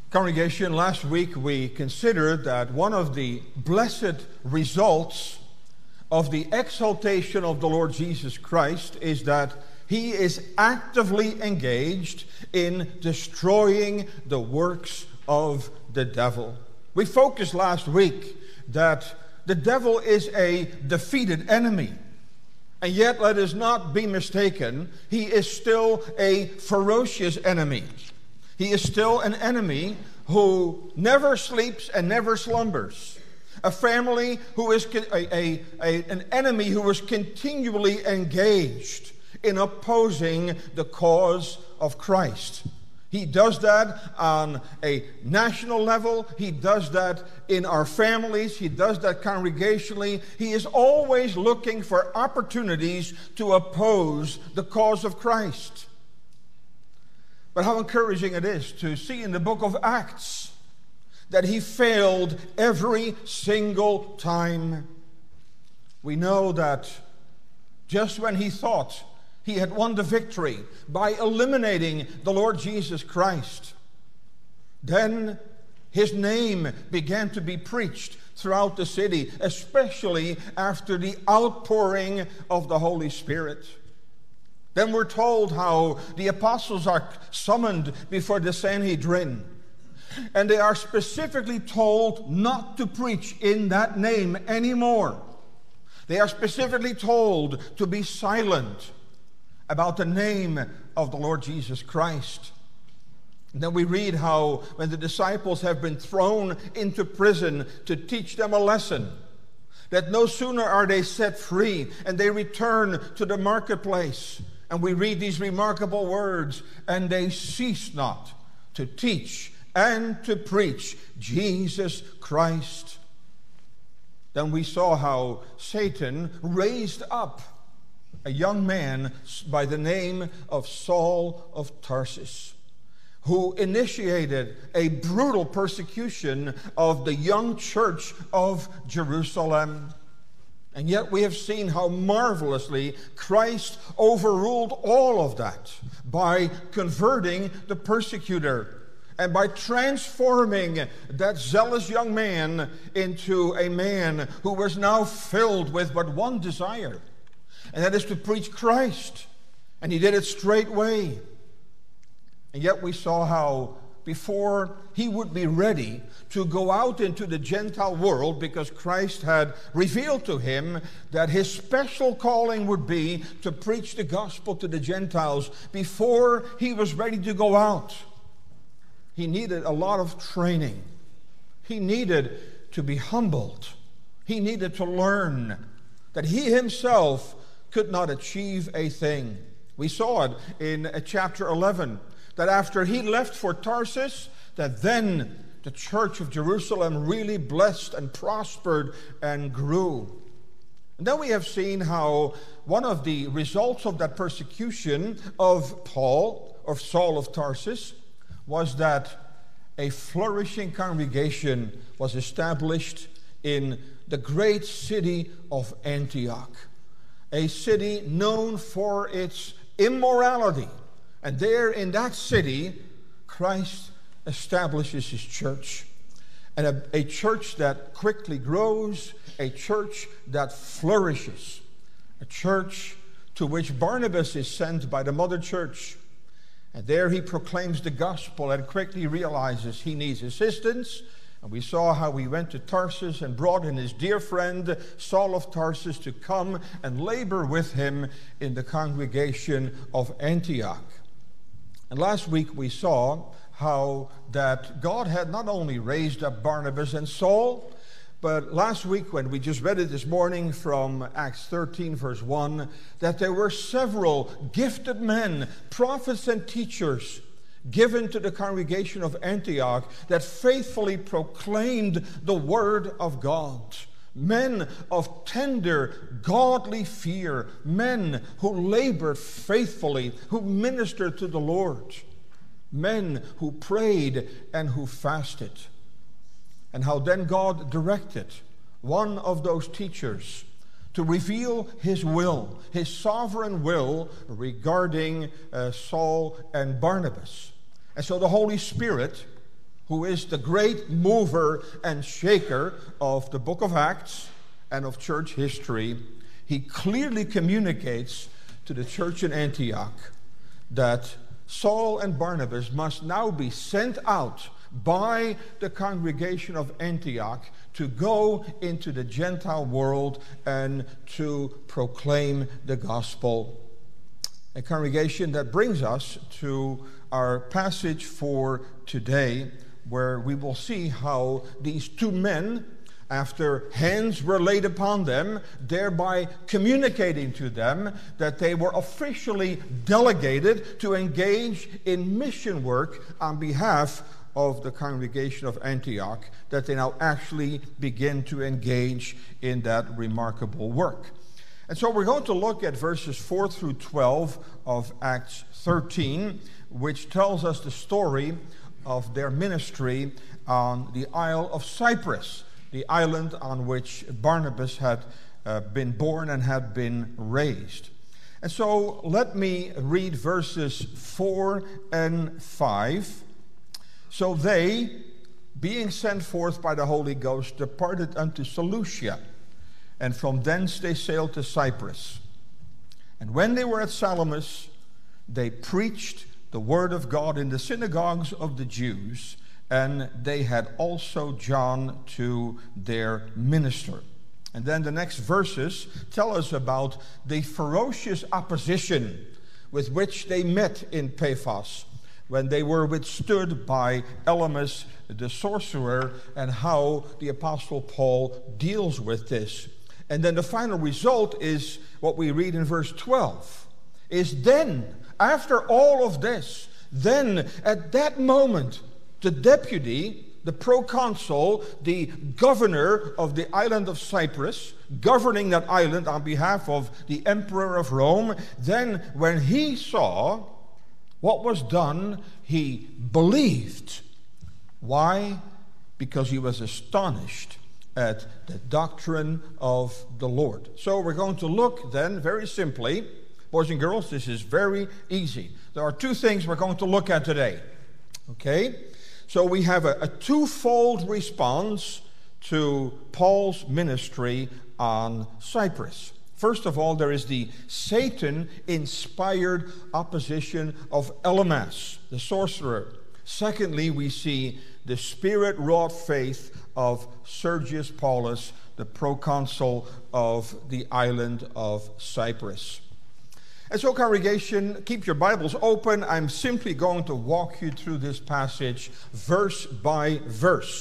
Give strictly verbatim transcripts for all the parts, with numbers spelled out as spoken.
Congregation, last week we considered that one of the blessed results of the exaltation of the Lord Jesus Christ is that He is actively engaged in destroying the works of the devil. We focused last week that the devil is a defeated enemy. And yet, let us not be mistaken, he is still a ferocious enemy. He is still an enemy who never sleeps and never slumbers. A family who is a, a, a, an enemy who is continually engaged in opposing the cause of Christ. He does that on a national level. He does that in our families. He does that congregationally. He is always looking for opportunities to oppose the cause of Christ. But how encouraging it is to see in the book of Acts that he failed every single time. We know that just when he thought he had won the victory by eliminating the Lord Jesus Christ, then his name began to be preached throughout the city, especially after the outpouring of the Holy Spirit. Then we're told how the apostles are summoned before the Sanhedrin, and they are specifically told not to preach in that name anymore. They are specifically told to be silent about the name of the Lord Jesus Christ. And then we read how when the disciples have been thrown into prison to teach them a lesson, that no sooner are they set free and they return to the marketplace. And we read these remarkable words, and they cease not to teach and to preach Jesus Christ. Then we saw how Satan raised up a young man by the name of Saul of Tarsus, who initiated a brutal persecution of the young church of Jerusalem. And yet we have seen how marvelously Christ overruled all of that by converting the persecutor and by transforming that zealous young man into a man who was now filled with but one desire, and that is to preach Christ. And he did it straightway. And yet we saw how before he would be ready to go out into the Gentile world, because Christ had revealed to him that his special calling would be to preach the gospel to the Gentiles, before he was ready to go out, he needed a lot of training. He needed to be humbled. He needed to learn that he himself could not achieve a thing. We saw it in chapter eleven, that after he left for Tarsus, that then the church of Jerusalem really blessed and prospered and grew. And then we have seen how one of the results of that persecution of Paul, of Saul of Tarsus, was that a flourishing congregation was established in the great city of Antioch, a city known for its immorality. And there in that city, Christ establishes his church. And a, a church that quickly grows, a church that flourishes, a church to which Barnabas is sent by the mother church. And there he proclaims the gospel and quickly realizes he needs assistance. And we saw how he went to Tarsus and brought in his dear friend Saul of Tarsus to come and labor with him in the congregation of Antioch. And last week we saw how that God had not only raised up Barnabas and Saul, but last week when we just read it this morning from Acts thirteen verse one, that there were several gifted men, prophets and teachers, given to the congregation of Antioch that faithfully proclaimed the word of God. Men of tender, godly fear, men who labored faithfully, who ministered to the Lord, men who prayed and who fasted. And how then God directed one of those teachers to reveal his will, his sovereign will regarding uh, Saul and Barnabas. And so the Holy Spirit who is the great mover and shaker of the book of Acts and of church history, he clearly communicates to the church in Antioch that Saul and Barnabas must now be sent out by the congregation of Antioch to go into the Gentile world and to proclaim the gospel. A congregation that brings us to our passage for today, where we will see how these two men, after hands were laid upon them, thereby communicating to them that they were officially delegated to engage in mission work on behalf of the congregation of Antioch, that they now actually begin to engage in that remarkable work. And so we're going to look at verses four through twelve of Acts thirteen, which tells us the story of their ministry on the Isle of Cyprus, the island on which Barnabas had uh, been born and had been raised. And so let me read verses four and five. So they, being sent forth by the Holy Ghost, departed unto Seleucia, and from thence they sailed to Cyprus. And when they were at Salamis, they preached the word of God in the synagogues of the Jews, and they had also John to their minister. And then the next verses tell us about the ferocious opposition with which they met in Paphos, when they were withstood by Elymas the sorcerer, and how the Apostle Paul deals with this. And then the final result is what we read in verse twelve, is then, after all of this, then at that moment, the deputy, the proconsul, the governor of the island of Cyprus, governing that island on behalf of the emperor of Rome, then when he saw what was done, he believed. Why? Because he was astonished at the doctrine of the Lord. So we're going to look then very simply, boys and girls, this is very easy. There are two things we're going to look at today. Okay? So we have a, a twofold response to Paul's ministry on Cyprus. First of all, there is the Satan-inspired opposition of Elymas, the sorcerer. Secondly, we see the Spirit-wrought faith of Sergius Paulus, the proconsul of the island of Cyprus. And so, congregation, keep your Bibles open. I'm simply going to walk you through this passage verse by verse.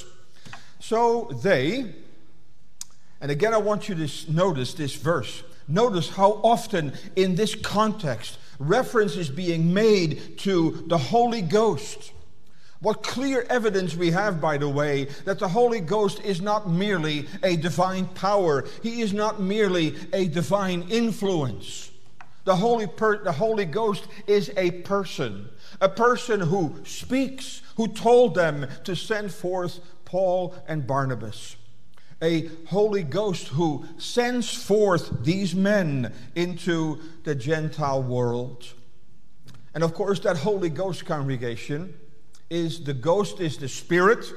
So they... And again, I want you to notice this verse. Notice how often in this context reference is being made to the Holy Ghost. What clear evidence we have, by the way, that the Holy Ghost is not merely a divine power. He is not merely a divine influence. The Holy, per- the Holy Ghost is a person. A person who speaks, who told them to send forth Paul and Barnabas. A Holy Ghost who sends forth these men into the Gentile world. And of course, that Holy Ghost, congregation, is the ghost is the Spirit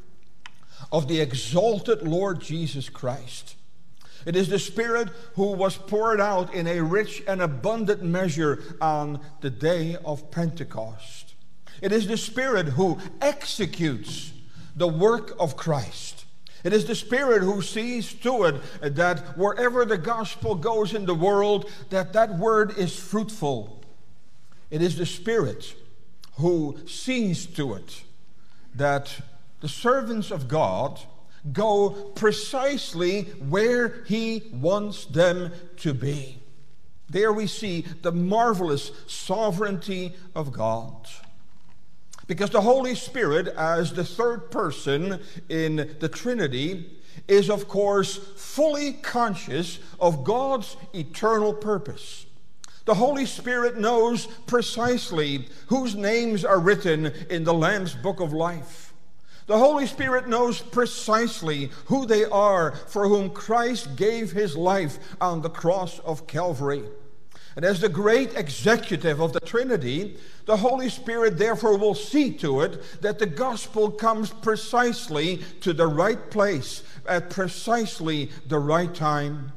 of the exalted Lord Jesus Christ. It is the Spirit who was poured out in a rich and abundant measure on the day of Pentecost. It is the Spirit who executes the work of Christ. It is the Spirit who sees to it that wherever the gospel goes in the world, that that word is fruitful. It is the Spirit who sees to it that the servants of God go precisely where He wants them to be. There we see the marvelous sovereignty of God. Because the Holy Spirit, as the third person in the Trinity, is of course fully conscious of God's eternal purpose. The Holy Spirit knows precisely whose names are written in the Lamb's Book of Life. The Holy Spirit knows precisely who they are for whom Christ gave His life on the cross of Calvary. And as the great executive of the Trinity, the Holy Spirit therefore will see to it that the gospel comes precisely to the right place at precisely the right time.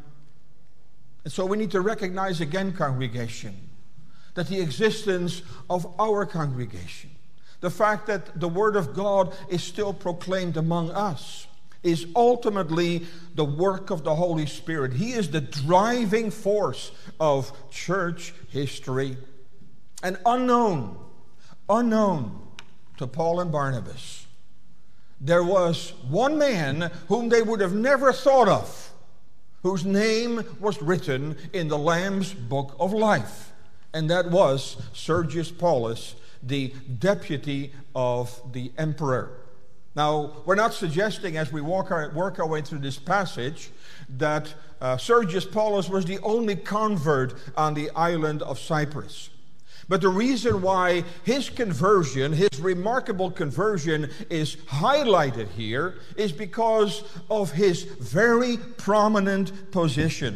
And so we need to recognize again, congregation, that the existence of our congregation, the fact that the Word of God is still proclaimed among us, is ultimately the work of the Holy Spirit. He is the driving force of church history. And unknown, unknown to Paul and Barnabas, there was one man whom they would have never thought of, whose name was written in the Lamb's Book of Life. And that was Sergius Paulus, the deputy of the emperor. Now, we're not suggesting as we walk our, work our way through this passage that uh, Sergius Paulus was the only convert on the island of Cyprus. But the reason why his conversion, his remarkable conversion, is highlighted here is because of his very prominent position.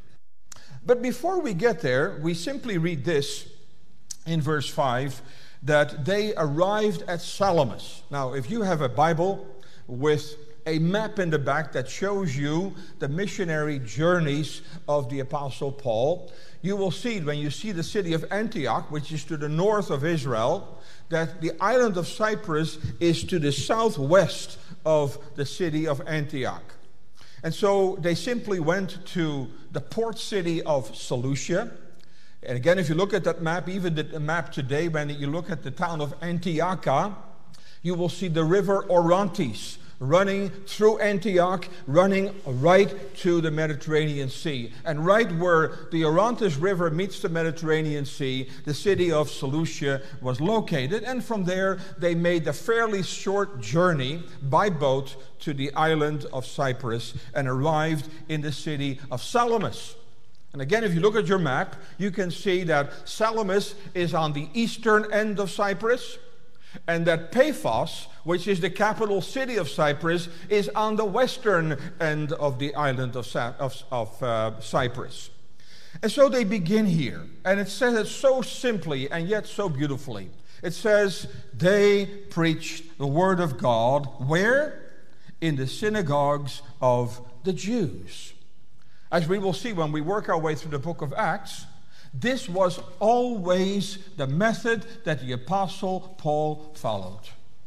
But before we get there, we simply read this in verse five, that they arrived at Salamis. Now, if you have a Bible with a map in the back that shows you the missionary journeys of the Apostle Paul, you will see when you see the city of Antioch, which is to the north of Israel, that the island of Cyprus is to the southwest of the city of Antioch. And so they simply went to the port city of Seleucia. And again, if you look at that map, even the map today, when you look at the town of Antiochia, you will see the river Orontes running through Antioch, running right to the Mediterranean Sea. And right where the Orontes River meets the Mediterranean Sea, the city of Seleucia was located. And from there, they made a fairly short journey by boat to the island of Cyprus and arrived in the city of Salamis. And again, if you look at your map, you can see that Salamis is on the eastern end of Cyprus, and that Paphos, which is the capital city of Cyprus, is on the western end of the island of, of, of uh, Cyprus. And so they begin here, and it says it so simply and yet so beautifully. It says, they preached the word of God, where? In the synagogues of the Jews. As we will see when we work our way through the book of Acts, this was always the method that the Apostle Paul followed.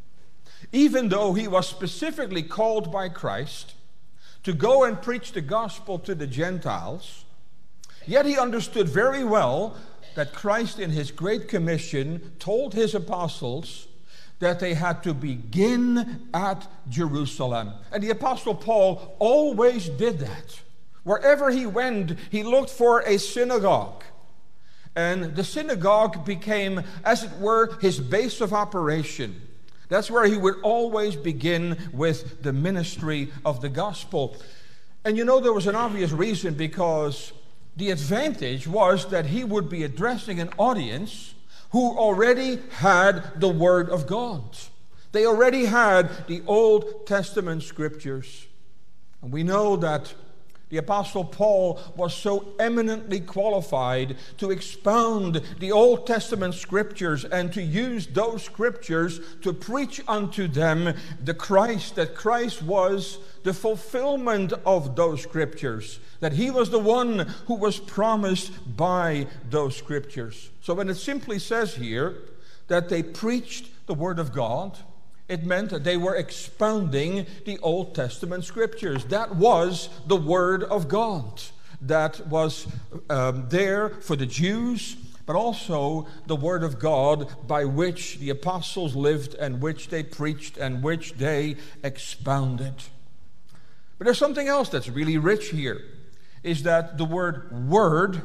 Even though he was specifically called by Christ to go and preach the gospel to the Gentiles, yet he understood very well that Christ in his Great Commission told his apostles that they had to begin at Jerusalem. And the Apostle Paul always did that. Wherever he went, he looked for a synagogue. And the synagogue became, as it were, his base of operation. That's where he would always begin with the ministry of the gospel. And you know, there was an obvious reason, because the advantage was that he would be addressing an audience who already had the Word of God. They already had the Old Testament scriptures. And we know that the Apostle Paul was so eminently qualified to expound the Old Testament scriptures and to use those scriptures to preach unto them the Christ, that Christ was the fulfillment of those scriptures, that he was the one who was promised by those scriptures. So when it simply says here that they preached the Word of God, it meant that they were expounding the Old Testament scriptures. That was the Word of God that was um, there for the Jews, but also the Word of God by which the apostles lived and which they preached and which they expounded. But there's something else that's really rich here, is that the word word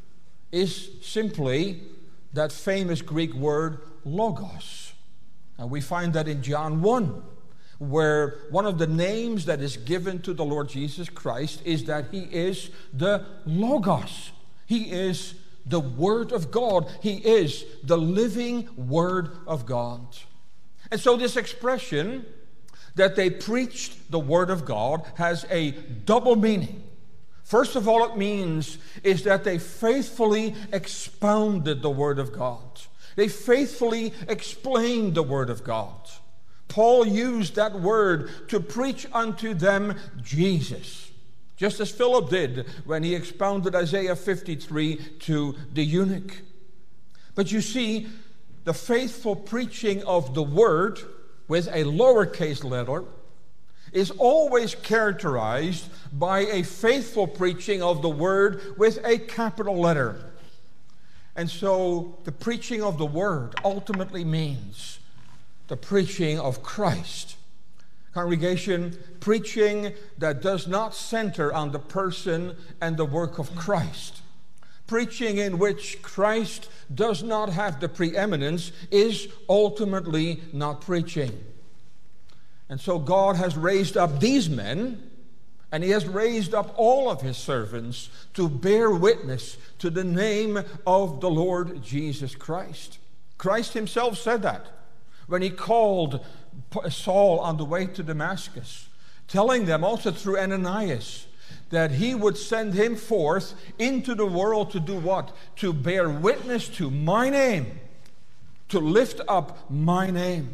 is simply that famous Greek word logos. And we find that in John one, where one of the names that is given to the Lord Jesus Christ is that he is the Logos. He is the Word of God. He is the living Word of God. And so this expression that they preached the Word of God has a double meaning. First of all, it means is that they faithfully expounded the Word of God. They faithfully explained the Word of God. Paul used that word to preach unto them Jesus, just as Philip did when he expounded Isaiah fifty-three to the eunuch. But you see, the faithful preaching of the Word with a lowercase letter is always characterized by a faithful preaching of the Word with a capital letter. And so the preaching of the Word ultimately means the preaching of Christ. Congregation, preaching that does not center on the person and the work of Christ, preaching in which Christ does not have the preeminence, is ultimately not preaching. And so God has raised up these men, and He has raised up all of His servants to bear witness to the name of the Lord Jesus Christ. Christ Himself said that when He called Saul on the way to Damascus, telling them also through Ananias that He would send him forth into the world to do what? To bear witness to my name, to lift up my name.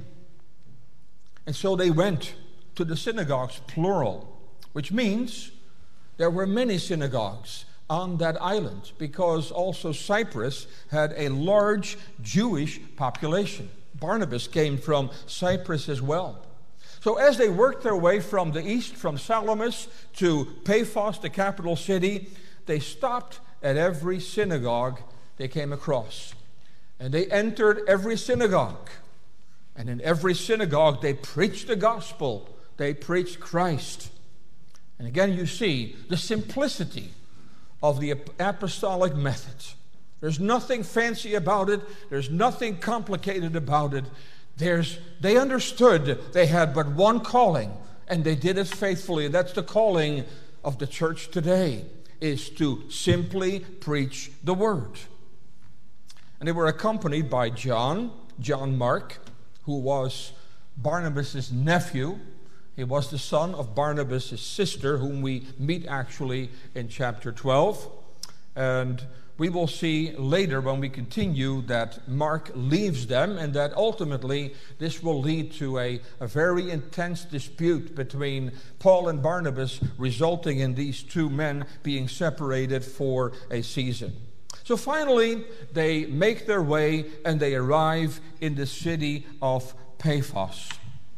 And so they went to the synagogues, plural, which means there were many synagogues on that island, because also Cyprus had a large Jewish population. Barnabas came from Cyprus as well. So as they worked their way from the east, from Salamis to Paphos, the capital city, they stopped at every synagogue they came across. And they entered every synagogue. And in every synagogue they preached the gospel. They preached Christ. And again you see the simplicity of the apostolic method. There's nothing fancy about it. There's nothing complicated about it. There's, they understood they had but one calling, and they did it faithfully. That's the calling of the church today, is to simply preach the word. And they were accompanied by John, John Mark, who was Barnabas' nephew. He was the son of Barnabas' sister, whom we meet actually in chapter twelve. And we will see later when we continue that Mark leaves them, and that ultimately this will lead to a, a very intense dispute between Paul and Barnabas, resulting in these two men being separated for a season. So finally, they make their way and they arrive in the city of Paphos.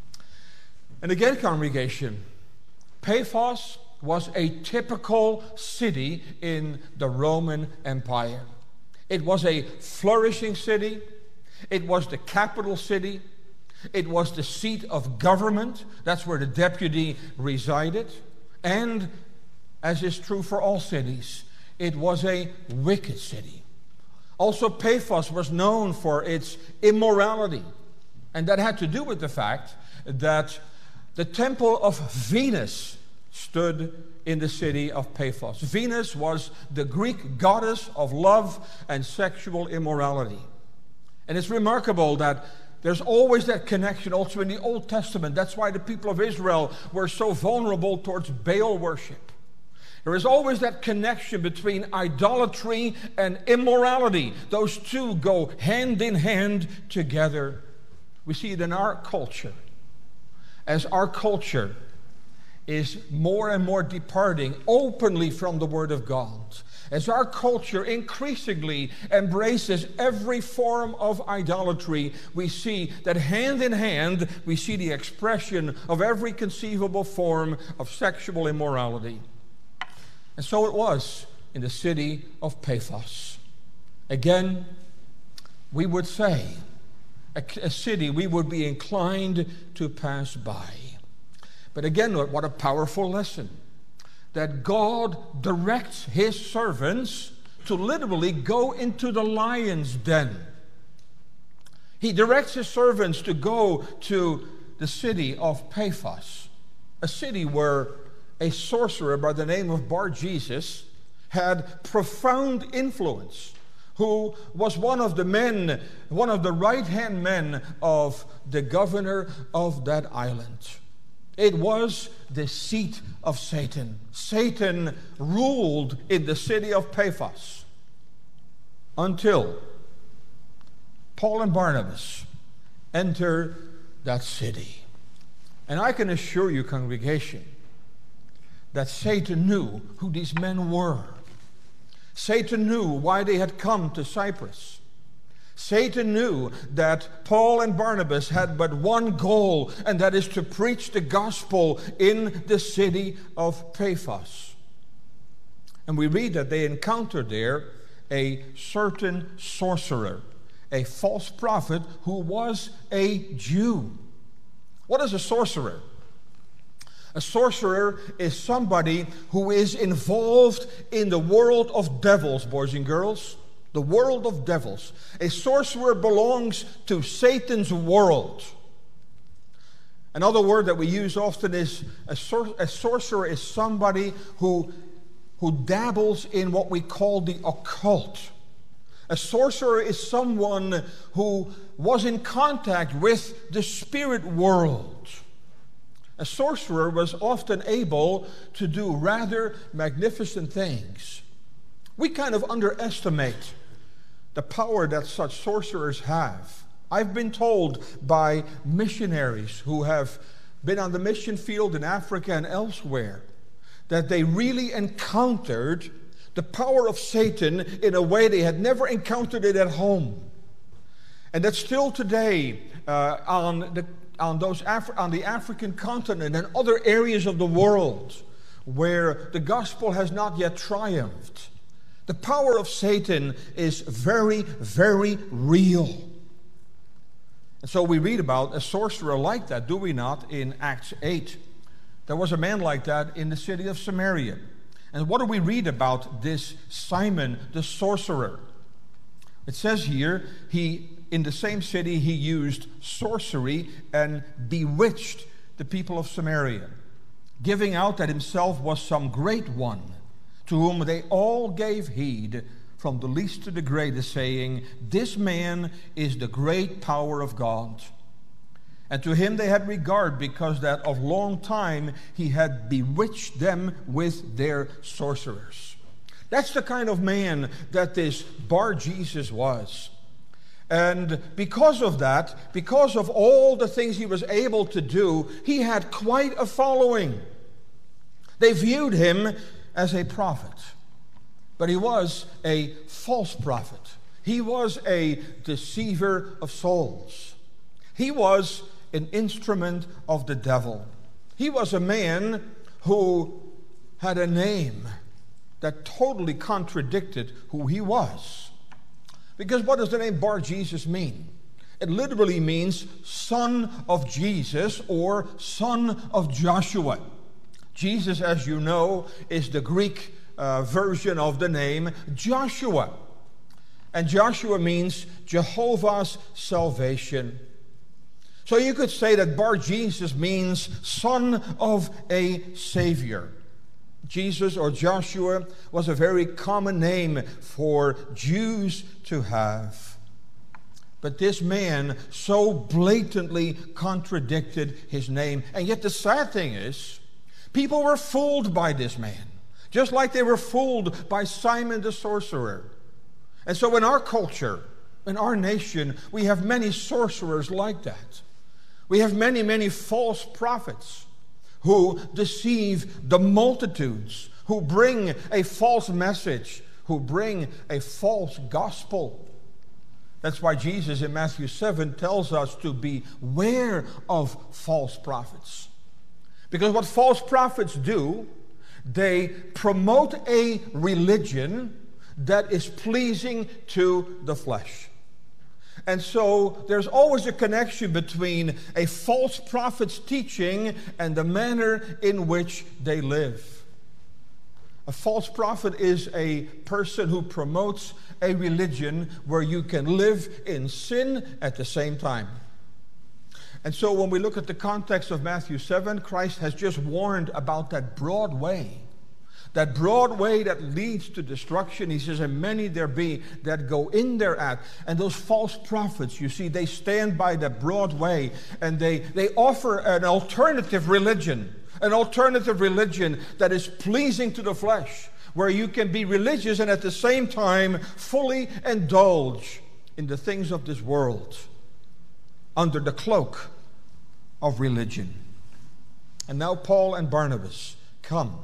And again, congregation, Paphos was a typical city in the Roman Empire. It was a flourishing city. It was the capital city. It was the seat of government. That's where the deputy resided. And, as is true for all cities, it was a wicked city. Also, Paphos was known for its immorality. And that had to do with the fact that the temple of Venus stood in the city of Paphos. Venus was the Greek goddess of love and sexual immorality. And it's remarkable that there's always that connection also in the Old Testament. That's why the people of Israel were so vulnerable towards Baal worship. There is always that connection between idolatry and immorality. Those two go hand in hand together. We see it in our culture. As our culture is more and more departing openly from the Word of God, as our culture increasingly embraces every form of idolatry, we see that hand in hand, we see the expression of every conceivable form of sexual immorality. And so it was in the city of Paphos. Again, we would say, a, a city we would be inclined to pass by. But again, what a powerful lesson. That God directs His servants to literally go into the lion's den. He directs His servants to go to the city of Paphos, a city where a sorcerer by the name of Bar-Jesus had profound influence, who was one of the men, one of the right-hand men of the governor of that island. It was the seat of Satan. Satan ruled in the city of Paphos until Paul and Barnabas enter that city. And I can assure you, congregation, that Satan knew who these men were. Satan knew why they had come to Cyprus. Satan knew that Paul and Barnabas had but one goal, and that is to preach the gospel in the city of Paphos. And we read that they encountered there a certain sorcerer, a false prophet who was a Jew. What is a sorcerer? A sorcerer is somebody who is involved in the world of devils, boys and girls. The world of devils. A sorcerer belongs to Satan's world. Another word that we use often is a, sor- a sorcerer is somebody who, who dabbles in what we call the occult. A sorcerer is someone who was in contact with the spirit world. A sorcerer was often able to do rather magnificent things. We kind of underestimate the power that such sorcerers have. I've been told by missionaries who have been on the mission field in Africa and elsewhere that they really encountered the power of Satan in a way they had never encountered it at home. And that still today uh, on the on those Af- on the African continent and other areas of the world where the gospel has not yet triumphed, the power of Satan is very, very real. And so we read about a sorcerer like that, do we not, in Acts eight. There was a man like that in the city of Samaria. And what do we read about this Simon the sorcerer? It says here, he in the same city he used sorcery and bewitched the people of Samaria, giving out that himself was some great one, to whom they all gave heed, from the least to the greatest, saying, "This man is the great power of God." And to him they had regard, because that of long time he had bewitched them with their sorcerers. That's the kind of man that this Bar Jesus was. And because of that, because of all the things he was able to do, he had quite a following. They viewed him as a prophet, but he was a false prophet. He was a deceiver of souls. He was an instrument of the devil. He was a man who had a name that totally contradicted who he was. Because what does the name Bar Jesus mean? It literally means son of Jesus or son of Joshua. Jesus, as you know, is the Greek uh, version of the name Joshua. And Joshua means Jehovah's salvation. So you could say that Bar Jesus means son of a Savior. Jesus or Joshua was a very common name for Jews to have. But this man so blatantly contradicted his name. And yet the sad thing is, people were fooled by this man, just like they were fooled by Simon the sorcerer. And so in our culture, in our nation, we have many sorcerers like that. We have many, many false prophets who deceive the multitudes, who bring a false message, who bring a false gospel. That's why Jesus in Matthew seven tells us to beware of false prophets. Because what false prophets do, they promote a religion that is pleasing to the flesh. And so there's always a connection between a false prophet's teaching and the manner in which they live. A false prophet is a person who promotes a religion where you can live in sin at the same time. And so when we look at the context of Matthew seven, Christ has just warned about that broad way That broad way that leads to destruction, he says, and many there be that go in thereat. And those false prophets, you see, they stand by the broad way, and they, they offer an alternative religion, an alternative religion that is pleasing to the flesh, where you can be religious and at the same time fully indulge in the things of this world under the cloak of religion. And now Paul and Barnabas come.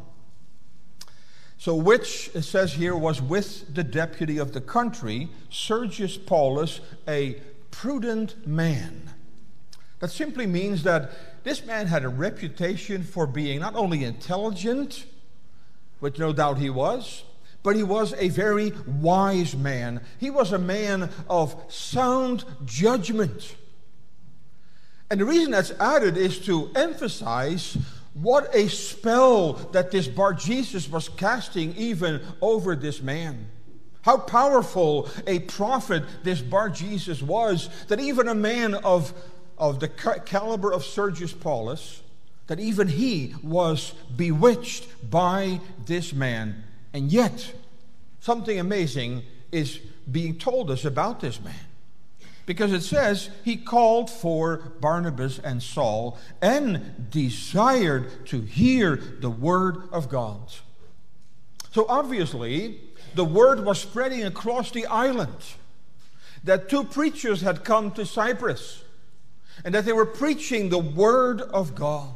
So which, it says here, was with the deputy of the country, Sergius Paulus, a prudent man. That simply means that this man had a reputation for being not only intelligent, which no doubt he was, but he was a very wise man. He was a man of sound judgment. And the reason that's added is to emphasize what a spell that this Bar-Jesus was casting even over this man. How powerful a prophet this Bar-Jesus was, that even a man of, of the caliber of Sergius Paulus, that even he was bewitched by this man. And yet, something amazing is being told us about this man. Because it says, he called for Barnabas and Saul and desired to hear the word of God. So obviously, the word was spreading across the island that two preachers had come to Cyprus and that they were preaching the word of God.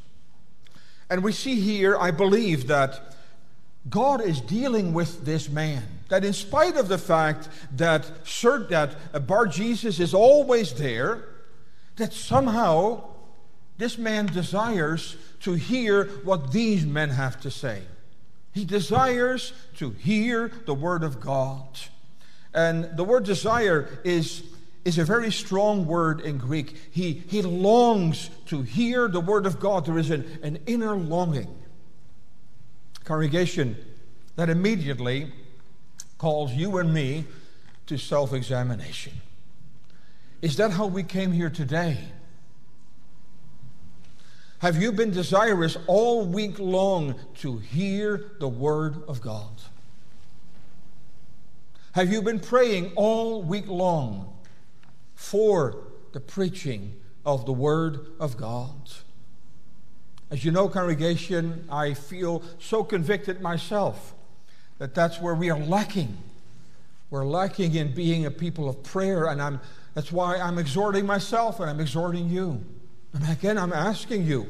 And we see here, I believe, that God is dealing with this man. That in spite of the fact that, that Bar-Jesus is always there, that somehow this man desires to hear what these men have to say. He desires to hear the word of God. And the word desire is, is a very strong word in Greek. He, he longs to hear the word of God. There is an, an inner longing. Congregation, that immediately calls you and me to self-examination. Is that how we came here today? Have you been desirous all week long to hear the word of God? Have you been praying all week long for the preaching of the word of God? As you know, congregation, I feel so convicted myself that that's where we are lacking. We're lacking in being a people of prayer, and I'm, that's why I'm exhorting myself and I'm exhorting you. And again, I'm asking you,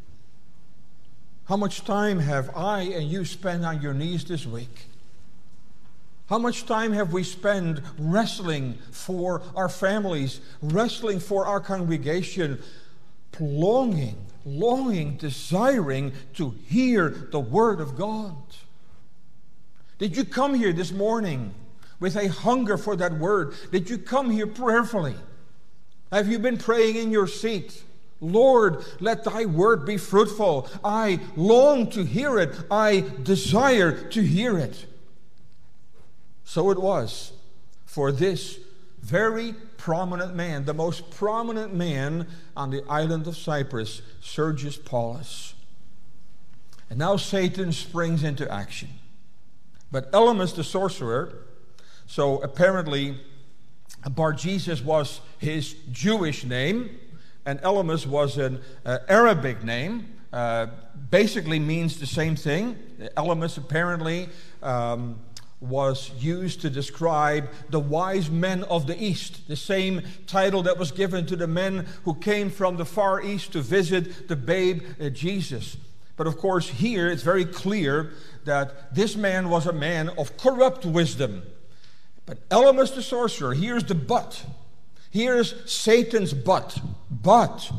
how much time have I and you spent on your knees this week? How much time have we spent wrestling for our families, wrestling for our congregation, longing, longing, desiring to hear the word of God? Did you come here this morning with a hunger for that word? Did you come here prayerfully? Have you been praying in your seat? Lord, let thy word be fruitful. I long to hear it. I desire to hear it. So it was for this very prominent man, the most prominent man on the island of Cyprus, Sergius Paulus. And now Satan springs into action. But Elymas the sorcerer, so apparently Bar-Jesus was his Jewish name, and Elymas was an uh, Arabic name, uh, basically means the same thing. Elymas apparently um, was used to describe the wise men of the East, the same title that was given to the men who came from the Far East to visit the babe uh, Jesus. But of course here it's very clear that this man was a man of corrupt wisdom. But Elymas the sorcerer, here's the but. Here's Satan's but. But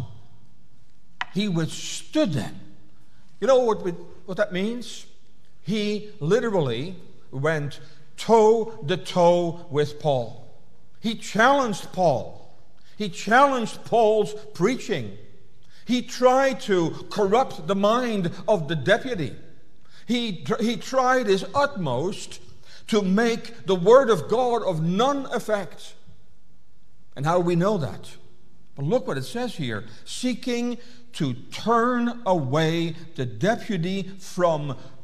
he withstood them. You know what, what that means? He literally went toe to toe with Paul. He challenged Paul. He challenged Paul's preaching. He tried to corrupt the mind of the deputy. He, he tried his utmost to make the word of God of none effect. And how do we know that? But look what it says here. Seeking to turn away the deputy from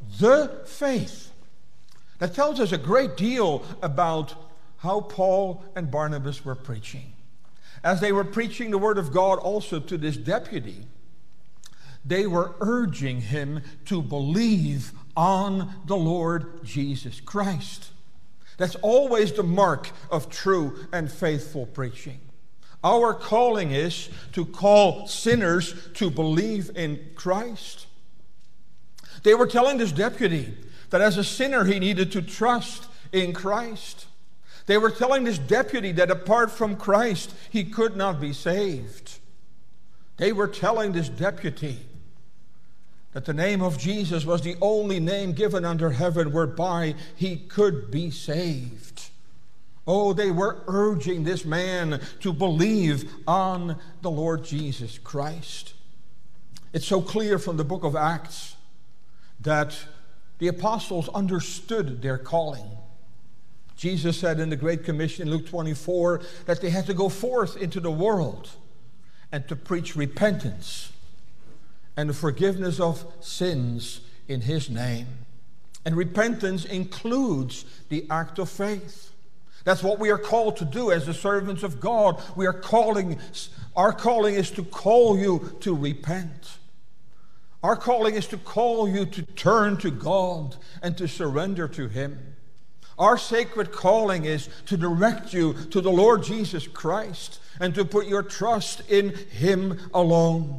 the faith. That tells us a great deal about how Paul and Barnabas were preaching. As they were preaching the word of God also to this deputy, they were urging him to believe on the Lord Jesus Christ. That's always the mark of true and faithful preaching. Our calling is to call sinners to believe in Christ. They were telling this deputy that as a sinner he needed to trust in Christ. They were telling this deputy that apart from Christ he could not be saved. They were telling this deputy that the name of Jesus was the only name given under heaven whereby he could be saved. Oh, they were urging this man to believe on the Lord Jesus Christ. It's so clear from the book of Acts that the apostles understood their calling. Jesus said in the Great Commission in Luke twenty-four that they had to go forth into the world and to preach repentance and the forgiveness of sins in his name. And repentance includes the act of faith. That's what we are called to do as the servants of God. We are calling, our calling is to call you to repent. Our calling is to call you to turn to God and to surrender to him. Our sacred calling is to direct you to the Lord Jesus Christ and to put your trust in him alone.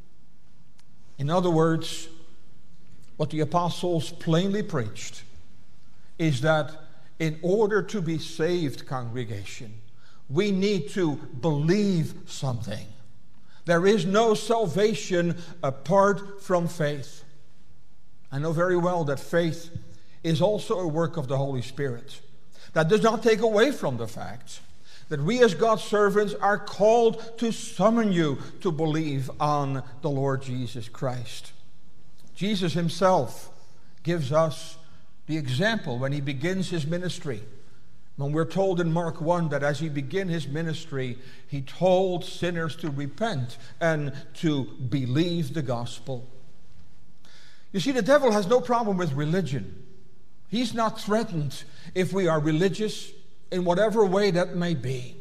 In other words, what the apostles plainly preached is that in order to be saved, congregation, we need to believe something. There is no salvation apart from faith. I know very well that faith is also a work of the Holy Spirit. That does not take away from the fact that we as God's servants are called to summon you to believe on the Lord Jesus Christ. Jesus himself gives us the example when he begins his ministry. When we're told in Mark one that as he began his ministry, he told sinners to repent and to believe the gospel. You see, the devil has no problem with religion. He's not threatened if we are religious in whatever way that may be.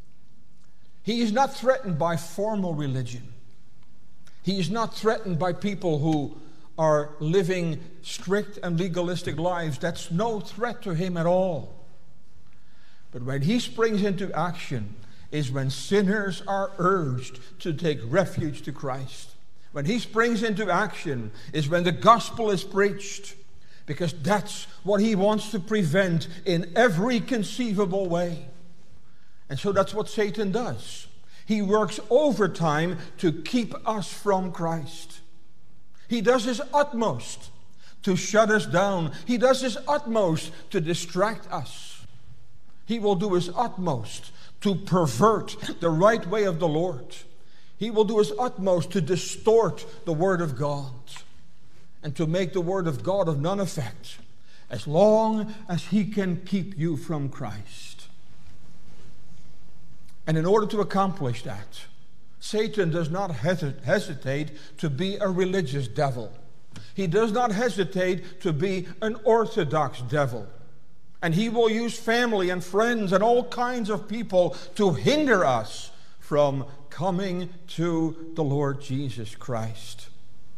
He is not threatened by formal religion. He is not threatened by people who are living strict and legalistic lives. That's no threat to him at all. But when he springs into action is when sinners are urged to take refuge to Christ. When he springs into action is when the gospel is preached, because that's what he wants to prevent in every conceivable way. And so that's what Satan does. He works overtime to keep us from Christ. He does his utmost to shut us down. He does his utmost to distract us. He will do his utmost to pervert the right way of the Lord. He will do his utmost to distort the Word of God and to make the Word of God of none effect as long as he can keep you from Christ. And in order to accomplish that, Satan does not hesitate to be a religious devil. He does not hesitate to be an orthodox devil. And he will use family and friends and all kinds of people to hinder us from coming to the Lord Jesus Christ.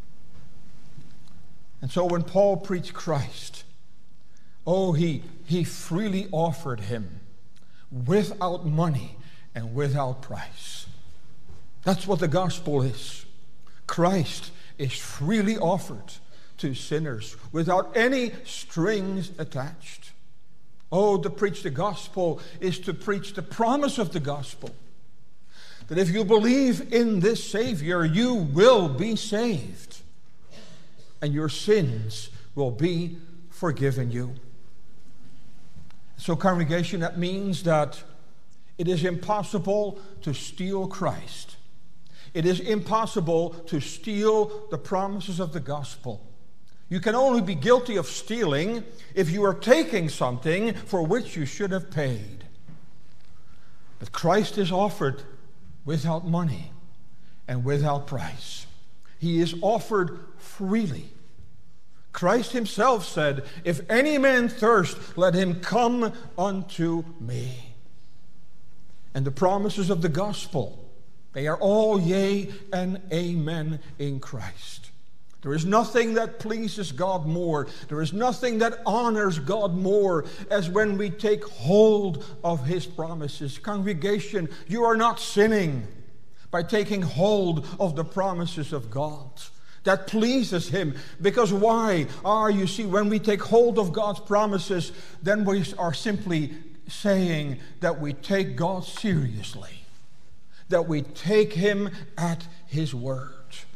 And so when Paul preached Christ, oh, he, he freely offered him without money and without price. That's what the gospel is. Christ is freely offered to sinners without any strings attached. Oh, to preach the gospel is to preach the promise of the gospel. That if you believe in this Savior, you will be saved. And your sins will be forgiven you. So, congregation, that means that it is impossible to steal Christ. It is impossible to steal the promises of the gospel. You can only be guilty of stealing if you are taking something for which you should have paid. But Christ is offered without money and without price. He is offered freely. Christ himself said, "If any man thirst, let him come unto me." And the promises of the gospel, they are all yea and amen in Christ. There is nothing that pleases God more. There is nothing that honors God more as when we take hold of his promises. Congregation, you are not sinning by taking hold of the promises of God. That pleases him. Because why? Ah, you see, when we take hold of God's promises, then we are simply saying that we take God seriously. That we take him at his word.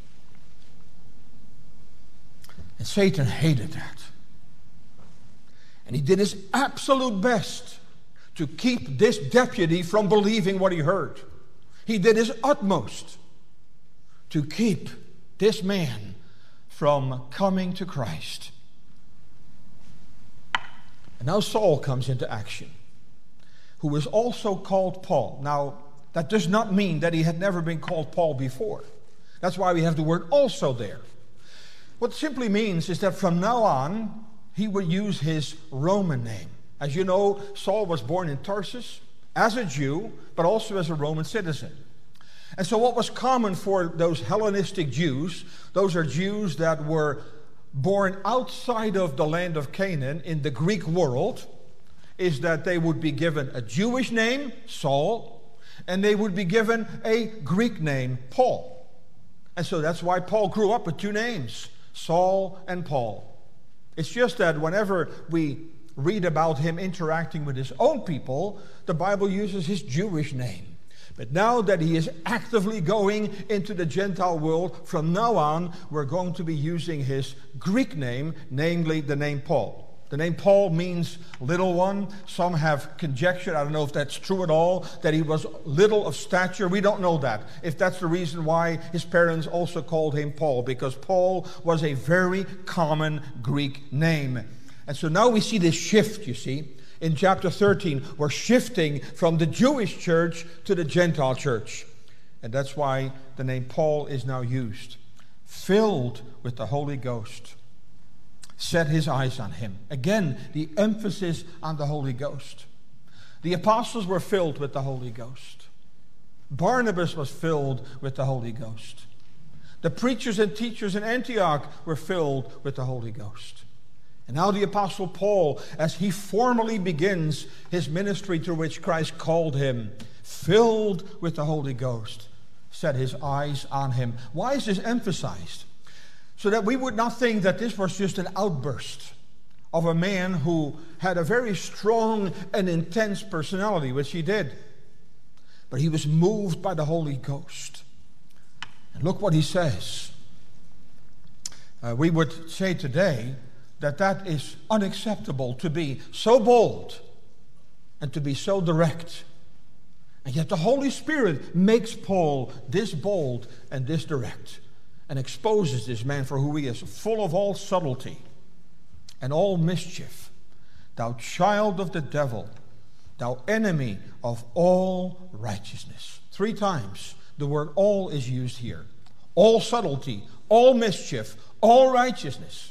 And Satan hated that. And he did his absolute best to keep this deputy from believing what he heard. He did his utmost to keep this man from coming to Christ. And now Saul comes into action, who is also called Paul. Now, that does not mean that he had never been called Paul before. That's why we have the word also there. What it simply means is that from now on, he would use his Roman name. As you know, Saul was born in Tarsus as a Jew, but also as a Roman citizen. And so what was common for those Hellenistic Jews, those are Jews that were born outside of the land of Canaan in the Greek world, is that they would be given a Jewish name, Saul, and they would be given a Greek name, Paul. And so that's why Paul grew up with two names, Saul and Paul. It's just that whenever we read about him interacting with his own people, the Bible uses his Jewish name. But now that he is actively going into the Gentile world, from now on, we're going to be using his Greek name, namely the name Paul. The name Paul means little one. Some have conjectured, I don't know if that's true at all, that he was little of stature. We don't know that. If that's the reason why his parents also called him Paul, because Paul was a very common Greek name. And so now we see this shift, you see. In chapter thirteen, we're shifting from the Jewish church to the Gentile church. And that's why the name Paul is now used. Filled with the Holy Ghost. Set his eyes on him. Again, the emphasis on the Holy Ghost. The apostles were filled with the Holy Ghost. Barnabas was filled with the Holy Ghost. The preachers and teachers in Antioch were filled with the Holy Ghost. And now the Apostle Paul, as he formally begins his ministry to which Christ called him, filled with the Holy Ghost, set his eyes on him. Why is this emphasized? So that we would not think that this was just an outburst of a man who had a very strong and intense personality, which he did. But he was moved by the Holy Ghost. And look what he says. Uh, we would say today that that is unacceptable, to be so bold and to be so direct. And yet the Holy Spirit makes Paul this bold and this direct and exposes this man for who he is, full of all subtlety and all mischief. Thou child of the devil, thou enemy of all righteousness. Three times the word all is used here. All subtlety, all mischief, all righteousness.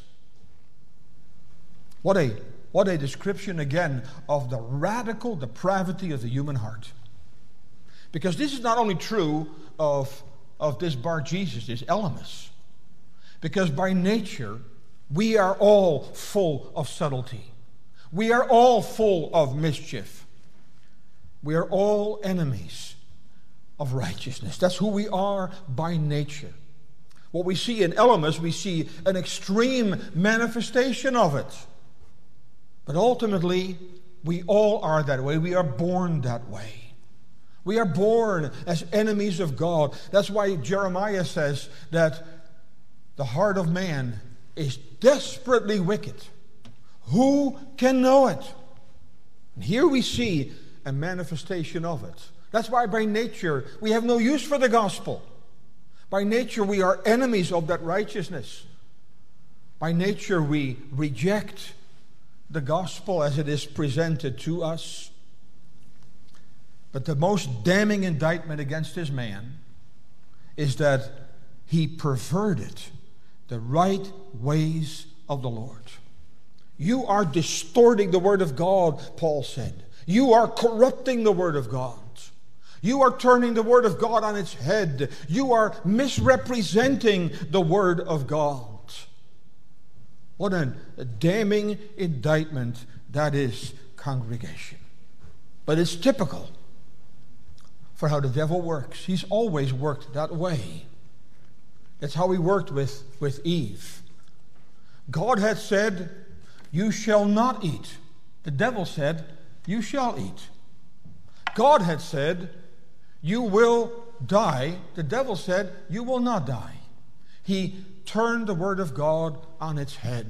What a, what a description again of the radical depravity of the human heart. Because this is not only true of, of this Bar Jesus, this Elymas. Because by nature, we are all full of subtlety. We are all full of mischief. We are all enemies of righteousness. That's who we are by nature. What we see in Elymas, we see an extreme manifestation of it. But ultimately, we all are that way. We are born that way. We are born as enemies of God. That's why Jeremiah says that the heart of man is desperately wicked. Who can know it? And here we see a manifestation of it. That's why by nature we have no use for the gospel. By nature we are enemies of that righteousness. By nature we reject the gospel as it is presented to us. But the most damning indictment against this man is that he perverted the right ways of the Lord. You are distorting the Word of God, Paul said. You are corrupting the Word of God. You are turning the Word of God on its head. You are misrepresenting the Word of God. What a damning indictment that is, congregation. But it's typical for how the devil works. He's always worked that way. That's how he worked with, with Eve. God had said, you shall not eat. The devil said, you shall eat. God had said, you will die. The devil said, you will not die. He turned the Word of God on its head.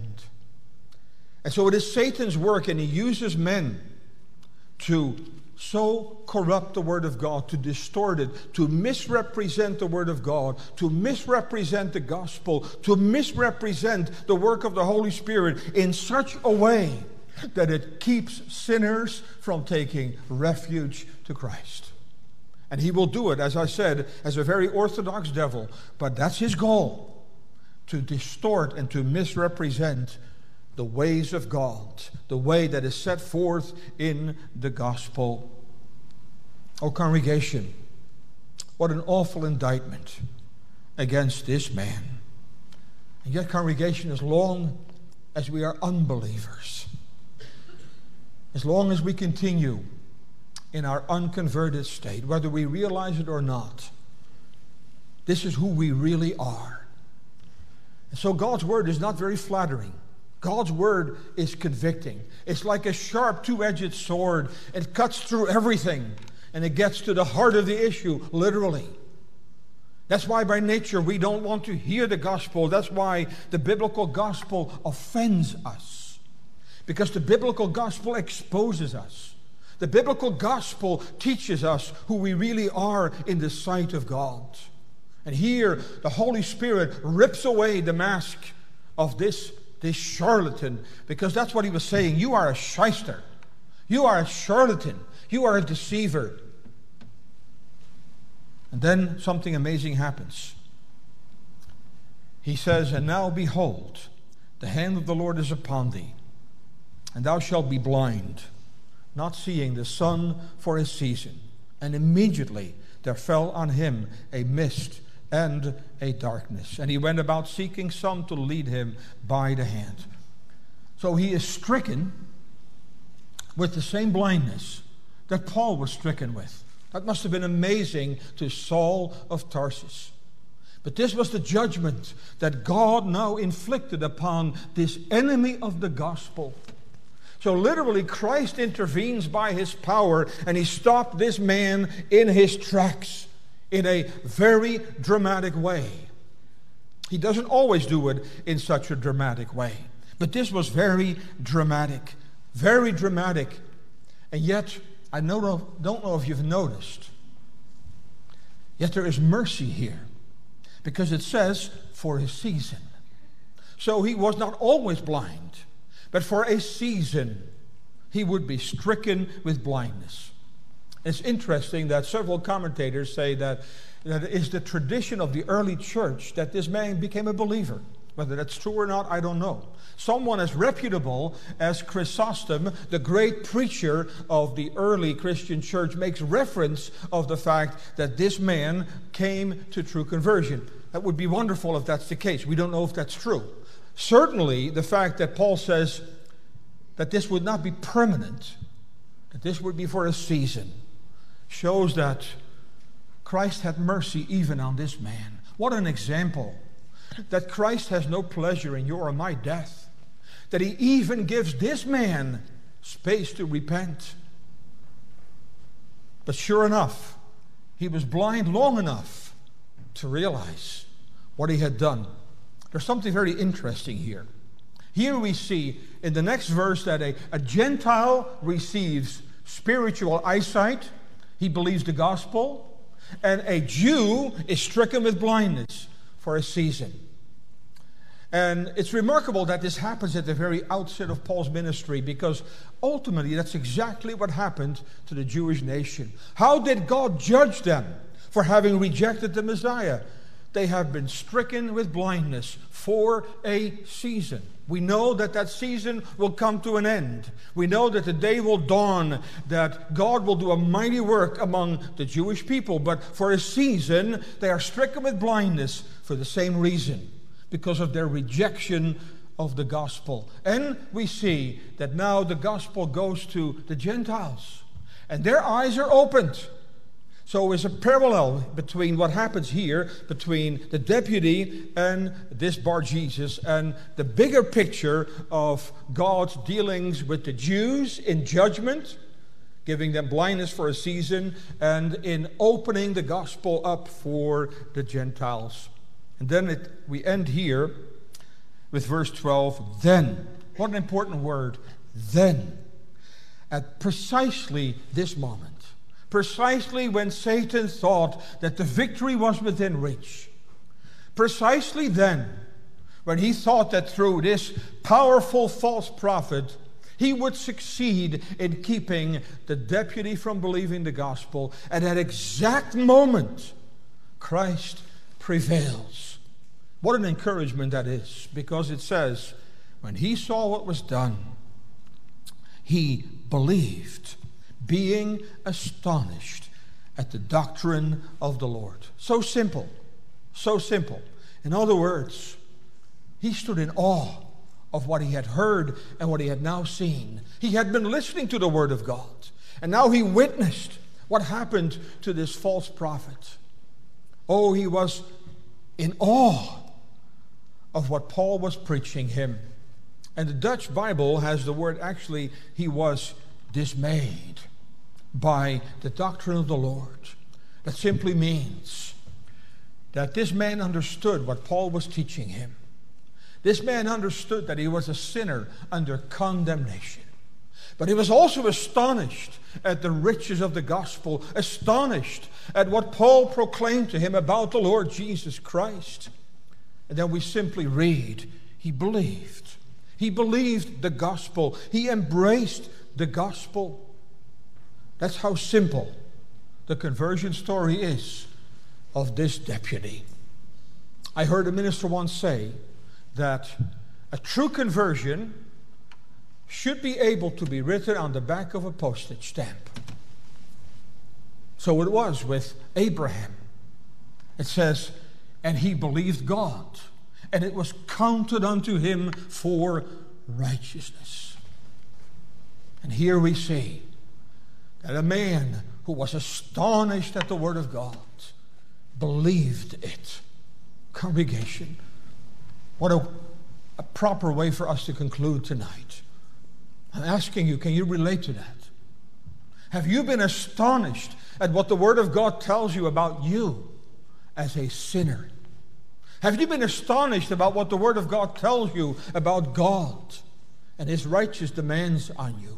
And so it is Satan's work, and he uses men to so corrupt the Word of God, to distort it, to misrepresent the Word of God, to misrepresent the gospel, to misrepresent the work of the Holy Spirit in such a way that it keeps sinners from taking refuge to Christ. And he will do it, as I said, as a very orthodox devil, but that's his goal, to distort and to misrepresent the ways of God, the way that is set forth in the gospel. Oh, congregation, what an awful indictment against this man. And yet, congregation, as long as we are unbelievers, as long as we continue in our unconverted state, whether we realize it or not, this is who we really are. And so God's word is not very flattering. God's word is convicting. It's like a sharp two-edged sword. It cuts through everything, and it gets to the heart of the issue, literally. That's why by nature we don't want to hear the gospel. That's why the biblical gospel offends us, because the biblical gospel exposes us. The biblical gospel teaches us who we really are in the sight of God. And here the Holy Spirit rips away the mask of this This charlatan, because that's what he was saying. You are a shyster. You are a charlatan. You are a deceiver. And then something amazing happens. He says, and now behold, the hand of the Lord is upon thee, and thou shalt be blind, not seeing the sun for a season. And immediately there fell on him a mist and a darkness. And he went about seeking some to lead him by the hand. So he is stricken with the same blindness that Paul was stricken with. That must have been amazing to Saul of Tarsus. But this was the judgment that God now inflicted upon this enemy of the gospel. So literally Christ intervenes by his power, and he stopped this man in his tracks in a very dramatic way. He doesn't always do it in such a dramatic way. But this was very dramatic. Very dramatic. And yet, I don't know, don't know if you've noticed, yet there is mercy here. Because it says, for a season. So he was not always blind, but for a season he would be stricken with blindness. It's interesting that several commentators say that, that it is the tradition of the early church that this man became a believer. Whether that's true or not, I don't know. Someone as reputable as Chrysostom, the great preacher of the early Christian church, makes reference of the fact that this man came to true conversion. That would be wonderful if that's the case. We don't know if that's true. Certainly, the fact that Paul says that this would not be permanent, that this would be for a season, shows that Christ had mercy even on this man. What an example. That Christ has no pleasure in your or my death. That he even gives this man space to repent. But sure enough, he was blind long enough to realize what he had done. There's something very interesting here. Here we see in the next verse that a, a Gentile receives spiritual eyesight. He believes the gospel. And a Jew is stricken with blindness for a season. And it's remarkable that this happens at the very outset of Paul's ministry, because ultimately that's exactly what happened to the Jewish nation. How did God judge them for having rejected the Messiah? they have been stricken with blindness for a season. We know that that season will come to an end. We know that the day will dawn that God will do a mighty work among the Jewish people. But for a season, they are stricken with blindness for the same reason, because of their rejection of the gospel. And we see that now the gospel goes to the Gentiles, and their eyes are opened. So there's a parallel between what happens here, between the deputy and this Bar Jesus, and the bigger picture of God's dealings with the Jews in judgment, giving them blindness for a season, and in opening the gospel up for the Gentiles. And then it, we end here with verse twelve, then. What an important word, then. At precisely this moment, precisely when Satan thought that the victory was within reach, precisely then, when he thought that through this powerful false prophet, he would succeed in keeping the deputy from believing the gospel, at that exact moment, Christ prevails. What an encouragement that is, because it says, when he saw what was done, he believed, being astonished at the doctrine of the Lord. So simple, so simple. In other words, he stood in awe of what he had heard and what he had now seen. He had been listening to the word of God, and now he witnessed what happened to this false prophet. Oh, he was in awe of what Paul was preaching him. And the Dutch Bible has the word, actually, he was dismayed by the doctrine of the Lord. That simply means that this man understood what Paul was teaching him. This man understood that he was a sinner under condemnation. But he was also astonished at the riches of the gospel, astonished at what Paul proclaimed to him about the Lord Jesus Christ. And then we simply read, he believed. He believed the gospel. He embraced the gospel. That's how simple the conversion story is of this deputy. I heard a minister once say that a true conversion should be able to be written on the back of a postage stamp. So it was with Abraham. It says, and he believed God, and it was counted unto him for righteousness. And here we see that a man who was astonished at the word of God believed it. Congregation, what a, a proper way for us to conclude tonight. I'm asking you, can you relate to that? Have you been astonished at what the word of God tells you about you as a sinner? Have you been astonished about what the word of God tells you about God and his righteous demands on you?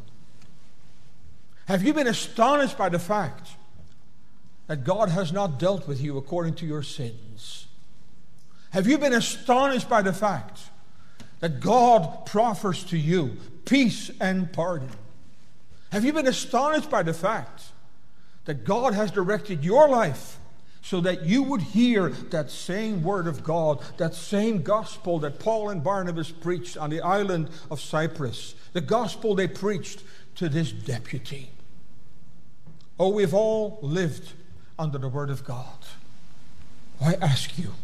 Have you been astonished by the fact that God has not dealt with you according to your sins? Have you been astonished by the fact that God proffers to you peace and pardon? Have you been astonished by the fact that God has directed your life so that you would hear that same word of God, that same gospel that Paul and Barnabas preached on the island of Cyprus, the gospel they preached to this deputy? Oh, we've all lived under the word of God. I ask you,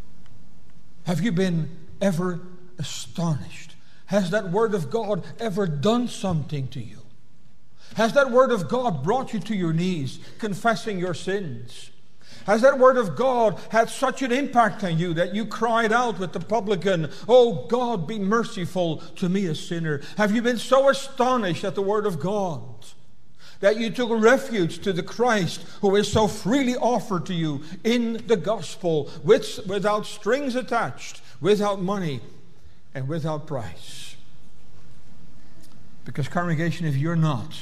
have you been ever astonished? Has that word of God ever done something to you? Has that word of God brought you to your knees, confessing your sins? Has that word of God had such an impact on you that you cried out with the publican, "Oh God, be merciful to me, a sinner"? Have you been so astonished at the word of God that you took refuge to the Christ who is so freely offered to you in the gospel, with, without strings attached, without money, and without price? Because, congregation, if you're not,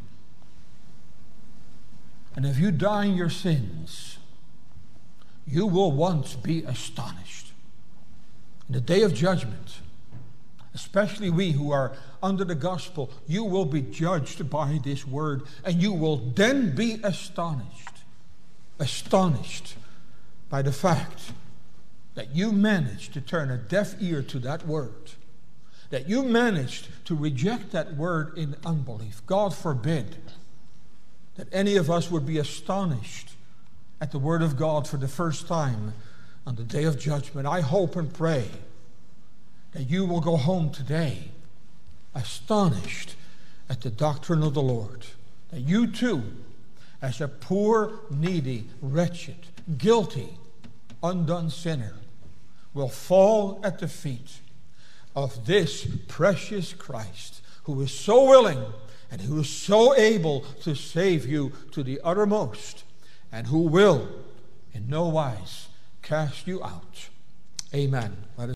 and if you die in your sins, you will once be astonished. In the day of judgment, especially we who are under the gospel, you will be judged by this word, and you will then be astonished. Astonished by the fact that you managed to turn a deaf ear to that word, that you managed to reject that word in unbelief. God forbid that any of us would be astonished at the word of God for the first time on the day of judgment. I hope and pray that you will go home today astonished at the doctrine of the Lord, that you too, as a poor, needy, wretched, guilty, undone sinner, will fall at the feet of this precious Christ, who is so willing and who is so able to save you to the uttermost, and who will in no wise cast you out. Amen. Let us